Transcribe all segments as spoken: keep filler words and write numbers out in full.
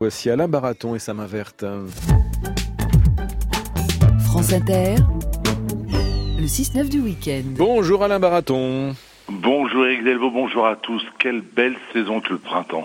Voici Alain Baraton et sa main verte. France Inter, le six neuf du week-end. Bonjour Alain Baraton. Bonjour Eric Delvaux, bonjour à tous. Quelle belle saison que le printemps.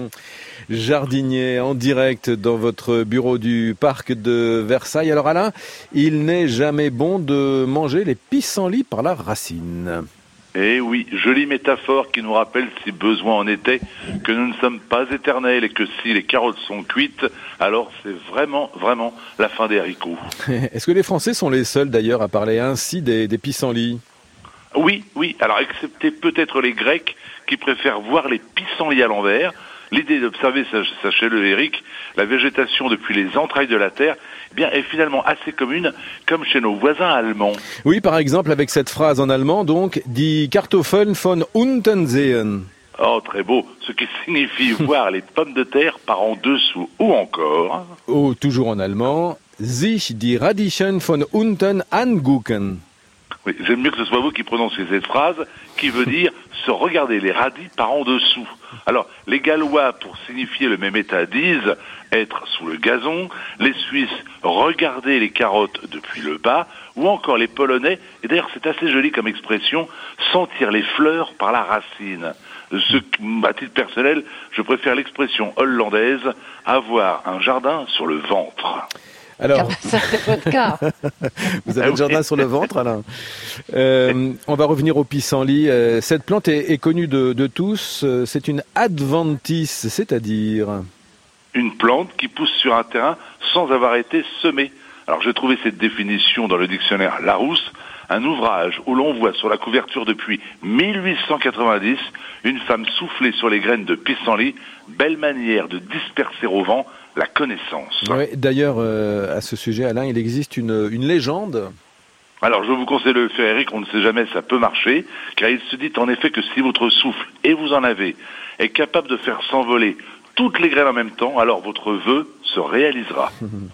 Jardinier en direct dans votre bureau du parc de Versailles. Alors Alain, il n'est jamais bon de manger les pissenlits par la racine. Eh oui, jolie métaphore qui nous rappelle, si besoin en était, que nous ne sommes pas éternels et que si les carottes sont cuites, alors c'est vraiment, vraiment la fin des haricots. Est-ce que les Français sont les seuls d'ailleurs à parler ainsi des, des pissenlits ? Oui, oui, alors excepté peut-être les Grecs qui préfèrent voir les pissenlits à l'envers. L'idée d'observer, sachez-le Eric, la végétation depuis les entrailles de la Terre eh bien, est finalement assez commune, comme chez nos voisins allemands. Oui, par exemple, avec cette phrase en allemand, donc, « Die Kartoffeln von unten sehen ». Oh, très beau, ce qui signifie voir les pommes de terre par en dessous, ou encore... Oh, toujours en allemand, « sich die Radieschen von unten angucken ». Oui, j'aime mieux que ce soit vous qui prononciez cette phrase, qui veut dire se regarder les radis par en dessous. Alors, les Gallois, pour signifier le même état, disent être sous le gazon, les Suisses, regarder les carottes depuis le bas, ou encore les Polonais, et d'ailleurs c'est assez joli comme expression, sentir les fleurs par la racine. Ce, à titre personnel, je préfère l'expression hollandaise, avoir un jardin sur le ventre. Alors, ça c'est votre cas. Vous avez le jardin sur le ventre, Alain. Euh, on va revenir au pissenlit. Euh, cette plante est, est connue de, de tous. C'est une adventice, c'est-à-dire une plante qui pousse sur un terrain sans avoir été semée. Alors, j'ai trouvé cette définition dans le dictionnaire Larousse, un ouvrage où l'on voit sur la couverture depuis mille huit cent quatre-vingt-dix une femme souffler sur les graines de pissenlit, belle manière de disperser au vent la connaissance. Oui, d'ailleurs, euh, à ce sujet, Alain, il existe une, une légende. Alors, je vous conseille de le faire, Eric, on ne sait jamais, ça peut marcher, car il se dit en effet que si votre souffle, et vous en avez, est capable de faire s'envoler toutes les graines en même temps, alors votre vœu se réalisera.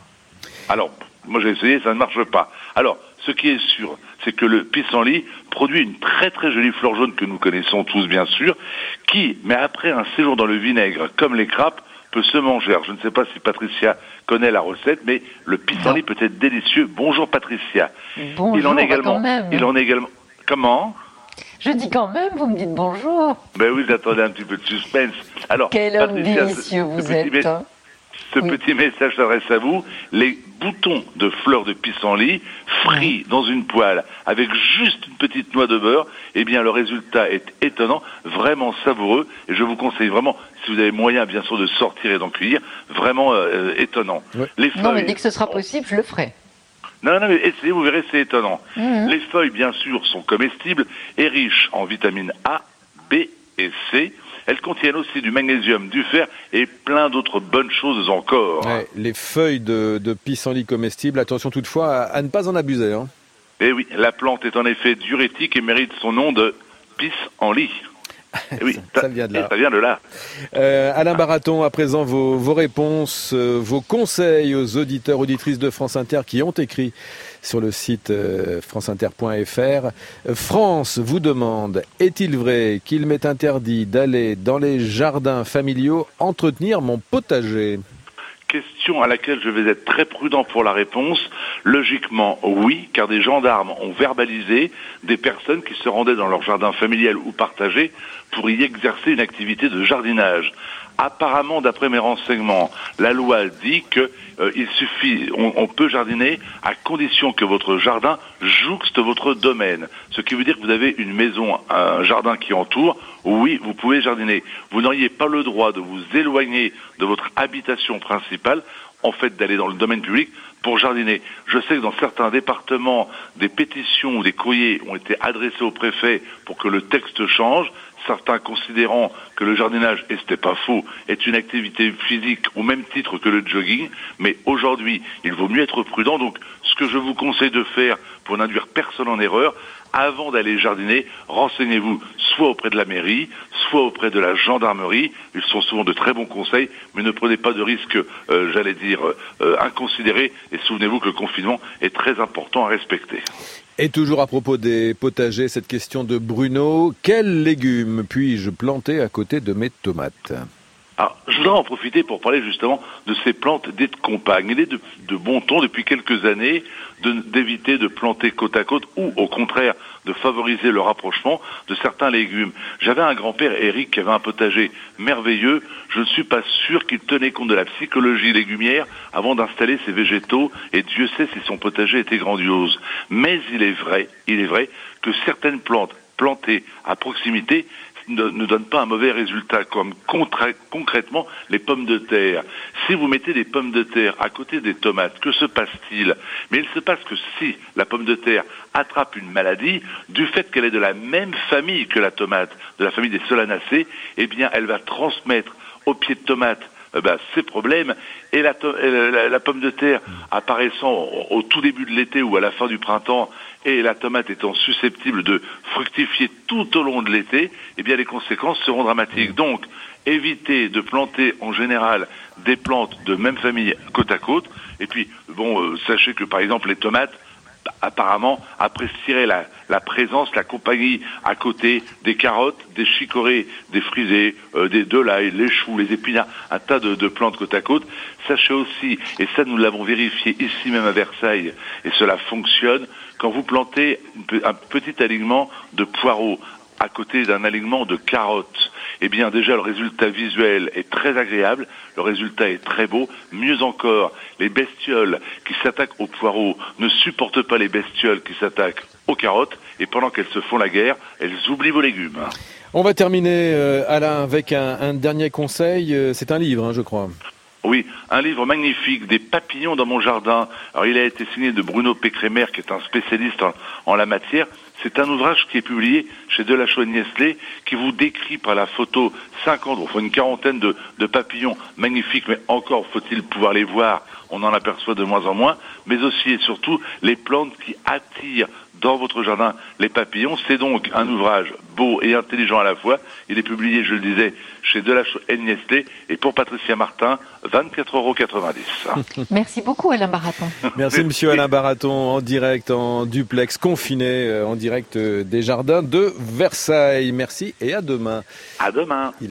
Alors, moi j'ai essayé, ça ne marche pas. Alors, ce qui est sûr, c'est que le pissenlit produit une très très jolie fleur jaune que nous connaissons tous bien sûr, qui, mais après un séjour dans le vinaigre, comme les crapes, peut se manger. Alors, je ne sais pas si Patricia connaît la recette, mais le pissenlit peut être délicieux. Bonjour Patricia. Bonjour, il en est également, quand même. Il en est également... Comment ? Je dis quand même, vous me dites bonjour. Ben oui, j'attendais un petit peu de suspense. Alors, quel homme Patricia, délicieux ce, vous ce êtes. Petit, hein. Ce oui. petit message s'adresse à vous. Les boutons de fleurs de pissenlit frits dans une poêle avec juste une petite noix de beurre, eh bien le résultat est étonnant, vraiment savoureux. Et je vous conseille vraiment, si vous avez moyen bien sûr de sortir et d'en cueillir, vraiment euh, étonnant. Ouais. Les feuilles, non mais dès que ce sera possible, je le ferai. Non, non, mais essayez, vous verrez, c'est étonnant. Mmh. Les feuilles, bien sûr, sont comestibles et riches en vitamines A, B et C. Elles contiennent aussi du magnésium, du fer et plein d'autres bonnes choses encore. Ouais, les feuilles de, de pissenlit comestibles, attention toutefois à, à ne pas en abuser. Hein. Eh oui, la plante est en effet diurétique et mérite son nom de pissenlit. Eh oui, ça, ça vient de là. Ça vient de là. Euh, Alain Baraton, à présent vos, vos réponses, euh, vos conseils aux auditeurs, auditrices de France Inter qui ont écrit sur le site euh, france inter point f r. Euh, France vous demande, est-il vrai qu'il m'est interdit d'aller dans les jardins familiaux entretenir mon potager ? Question à laquelle je vais être très prudent pour la réponse. Logiquement, oui, car des gendarmes ont verbalisé des personnes qui se rendaient dans leur jardin familial ou partagé pour y exercer une activité de jardinage. Apparemment, d'après mes renseignements, la loi dit que euh, il suffit, on, on peut jardiner à condition que votre jardin jouxte votre domaine. Ce qui veut dire que vous avez une maison, un jardin qui entoure. Oui, vous pouvez jardiner. Vous n'auriez pas le droit de vous éloigner de votre habitation principale, en fait, d'aller dans le domaine public pour jardiner. Je sais que dans certains départements, des pétitions ou des courriers ont été adressés au préfet pour que le texte change. Certains considérant que le jardinage, et c'était pas faux, est une activité physique au même titre que le jogging, mais aujourd'hui, il vaut mieux être prudent. Donc, ce que je vous conseille de faire pour n'induire personne en erreur, avant d'aller jardiner, renseignez-vous soit auprès de la mairie, soit auprès de la gendarmerie. Ils sont souvent de très bons conseils, mais ne prenez pas de risques, euh, j'allais dire, euh, inconsidérés. Et souvenez-vous que le confinement est très important à respecter. Et toujours à propos des potagers, cette question de Bruno. Quels légumes puis-je planter à côté de mes tomates ? Alors, je voudrais en profiter pour parler justement de ces plantes dites compagnes. Il est de, de bon ton depuis quelques années de, d'éviter de planter côte à côte ou au contraire de favoriser le rapprochement de certains légumes. J'avais un grand-père, Eric, qui avait un potager merveilleux. Je ne suis pas sûr qu'il tenait compte de la psychologie légumière avant d'installer ses végétaux et Dieu sait si son potager était grandiose. Mais il est vrai, il est vrai que certaines plantes plantées à proximité ne, ne donnent pas un mauvais résultat, comme contra- concrètement les pommes de terre. Si vous mettez des pommes de terre à côté des tomates, que se passe-t-il? Mais il se passe que si la pomme de terre attrape une maladie, du fait qu'elle est de la même famille que la tomate, de la famille des solanacées, eh bien elle va transmettre au pied de tomate Euh ben, ces problèmes, et la, to- la, la pomme de terre apparaissant au, au tout début de l'été ou à la fin du printemps, et la tomate étant susceptible de fructifier tout au long de l'été, eh bien les conséquences seront dramatiques. Donc, évitez de planter en général des plantes de même famille côte à côte, et puis, bon, euh, sachez que par exemple les tomates, apparemment apprécierait la, la présence, la compagnie à côté des carottes, des chicorées, des frisées, euh, des de l'ail, les choux, les épinards, un tas de, de plantes côte à côte. Sachez aussi, et ça nous l'avons vérifié ici même à Versailles, et cela fonctionne, quand vous plantez un petit alignement de poireaux à côté d'un alignement de carottes, eh bien déjà le résultat visuel est très agréable, le résultat est très beau. Mieux encore, les bestioles qui s'attaquent aux poireaux ne supportent pas les bestioles qui s'attaquent aux carottes, et pendant qu'elles se font la guerre, elles oublient vos légumes. On va terminer, euh, Alain, avec un, un dernier conseil. C'est un livre, hein, je crois. Oui, un livre magnifique, Des papillons dans mon jardin. Alors il a été signé de Bruno Pécrémer, qui est un spécialiste en, en la matière. C'est un ouvrage qui est publié chez Delachaux et Niestlé, qui vous décrit par la photo cinquante, enfin une quarantaine de, de papillons magnifiques, mais encore faut-il pouvoir les voir, on en aperçoit de moins en moins, mais aussi et surtout les plantes qui attirent dans votre jardin les papillons. C'est donc un ouvrage beau et intelligent à la fois. Il est publié, je le disais, chez Delachaux et Niestlé, et pour Patricia Martin, vingt-quatre euros quatre-vingt-dix. Merci beaucoup, Alain Baraton. Merci, monsieur Alain Baraton, en direct, en duplex, confiné, en direct des jardins de Versailles. Merci et à demain. À demain.